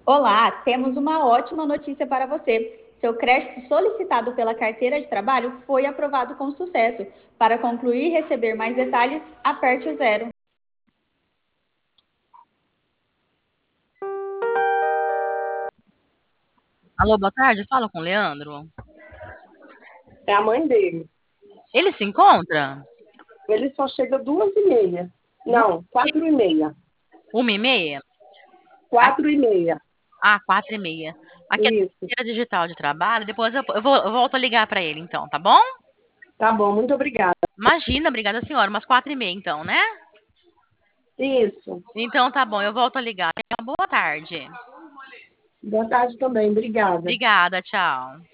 Olá, temos uma ótima notícia para você. Seu crédito solicitado pela carteira de trabalho foi aprovado com sucesso. Para concluir e receber mais detalhes, aperte o zero. Alô, boa tarde. Fala com o Leandro. É a mãe dele. Ele se encontra? Ele só chega 2h30. Du- Não, 4h30. 1h30? Aqui, 4h30. 4h30. Aqui é a Isso. carteira digital de trabalho. Depois eu volto a ligar para ele, então, tá bom? Tá bom, muito obrigada. Imagina, obrigada, senhora. Umas 4h30, então, né? Isso. Então, tá bom, eu volto a ligar. Tenha uma boa tarde. Boa tarde também, obrigada. Obrigada, tchau.